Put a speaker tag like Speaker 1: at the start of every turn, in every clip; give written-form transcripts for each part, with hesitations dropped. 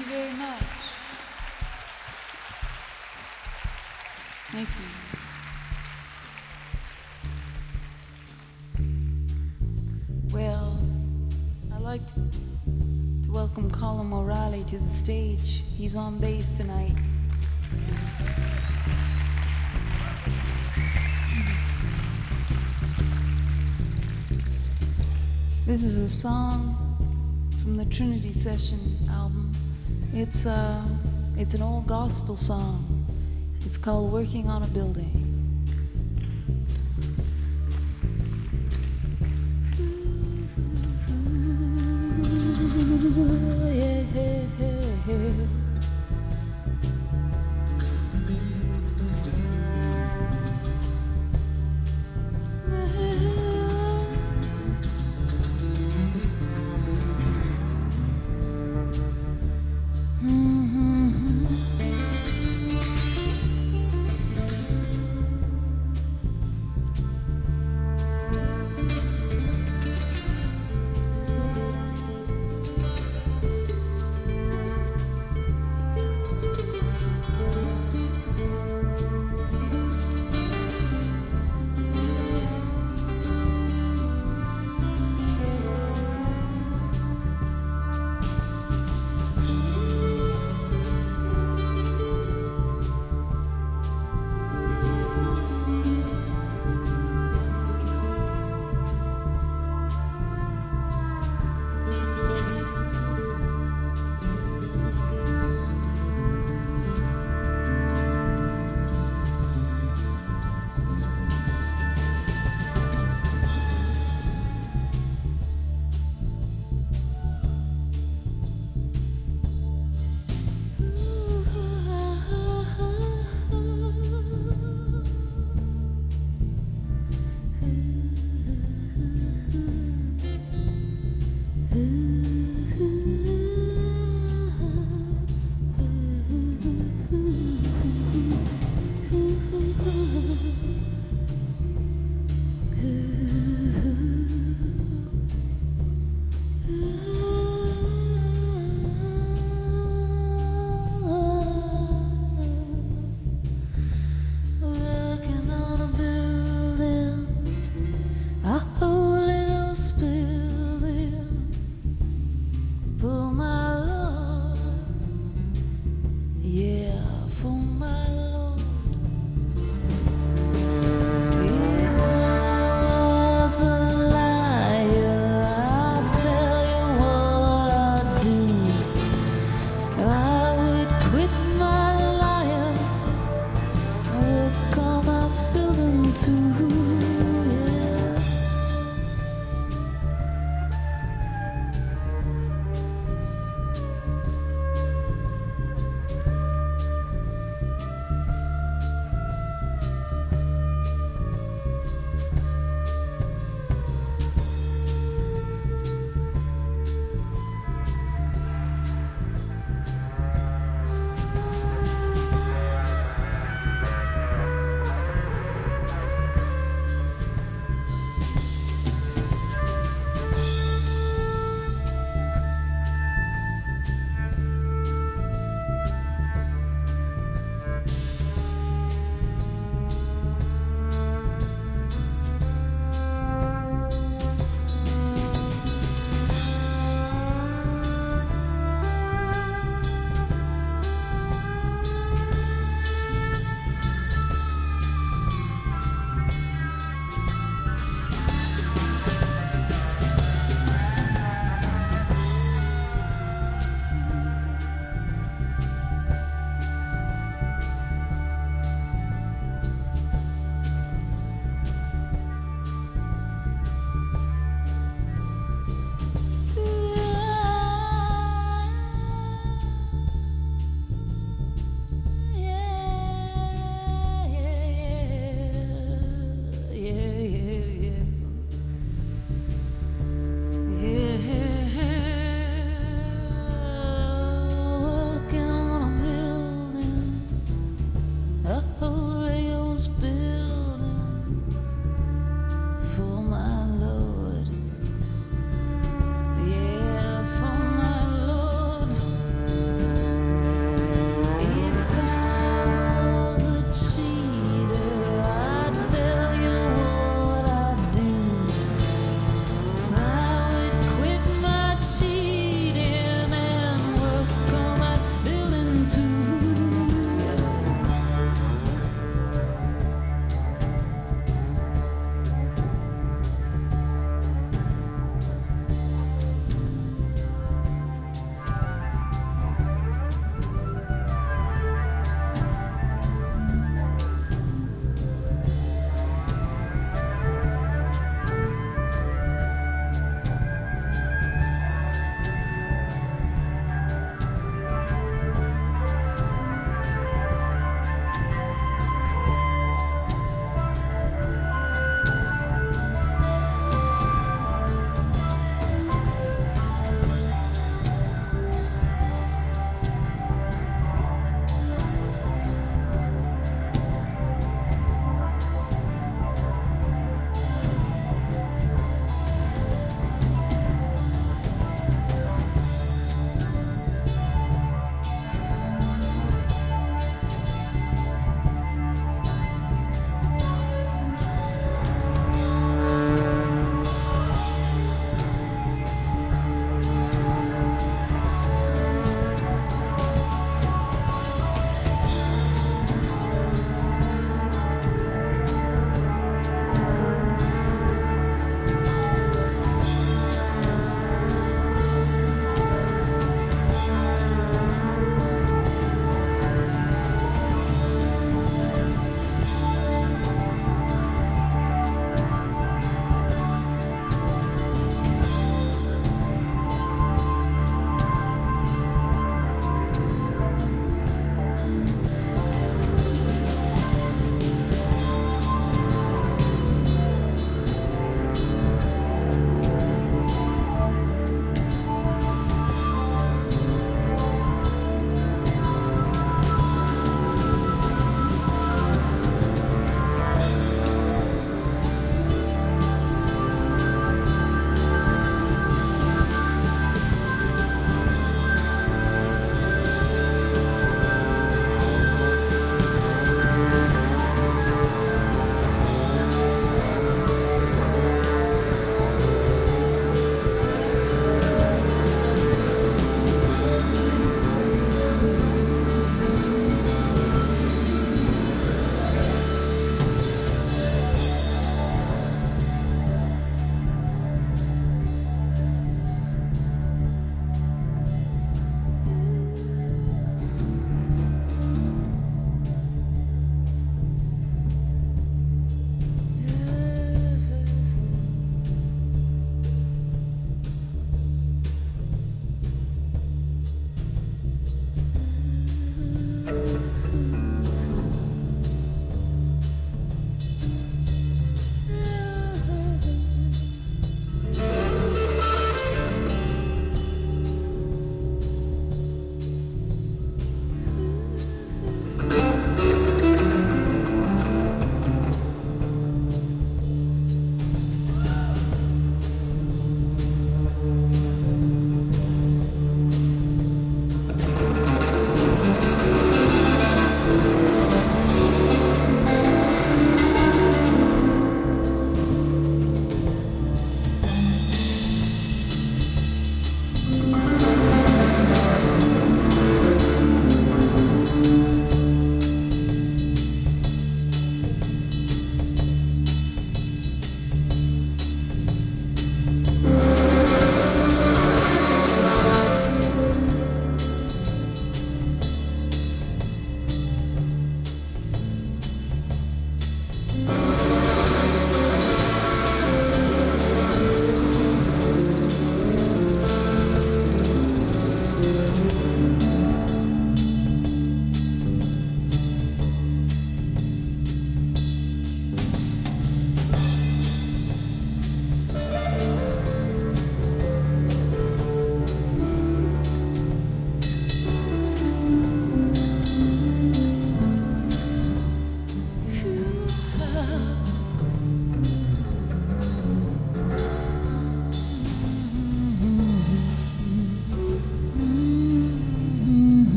Speaker 1: you very much. Thank you. Well, I'd like to welcome Colin O'Reilly to the stage. He's on bass tonight. This is a song from the Trinity Session album. It's an old gospel song. It's called Working on a Building.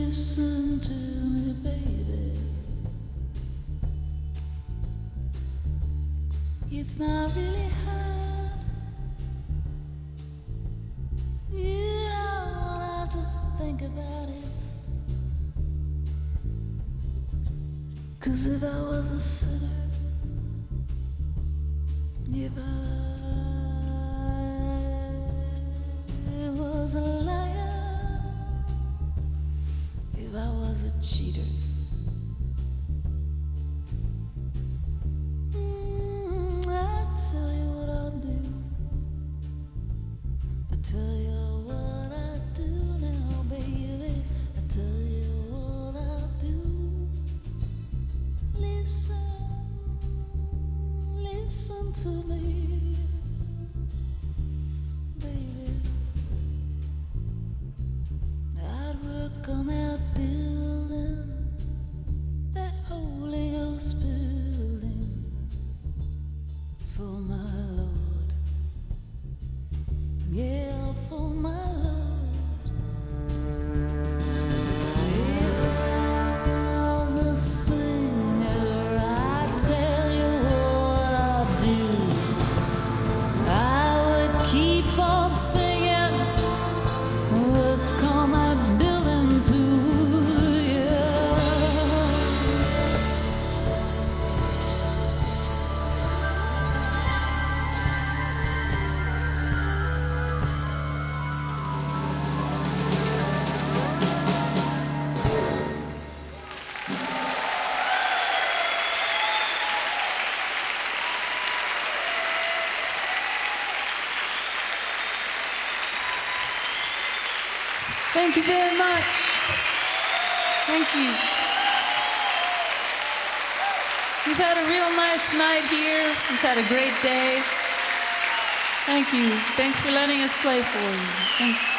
Speaker 1: Listen to me, baby. It's not really hard. You don't have to think about it. 'Cause if I was a sinner, if I was a liar, if I was a cheater, I'd tell you what I'll do. I tell you what I do now, baby. I tell you what I do. Listen to me, baby. I'd work on that building, that Holy Ghost building, for my Lord. Yeah, for my Lord. If I was a singer, I'd tell you what I'd do. I would keep on singing, work on that building too, yeah. Thank you very much. Thank you. We've had a real nice night here. We've had a great day. Thank you. Thanks for letting us play for you. Thanks.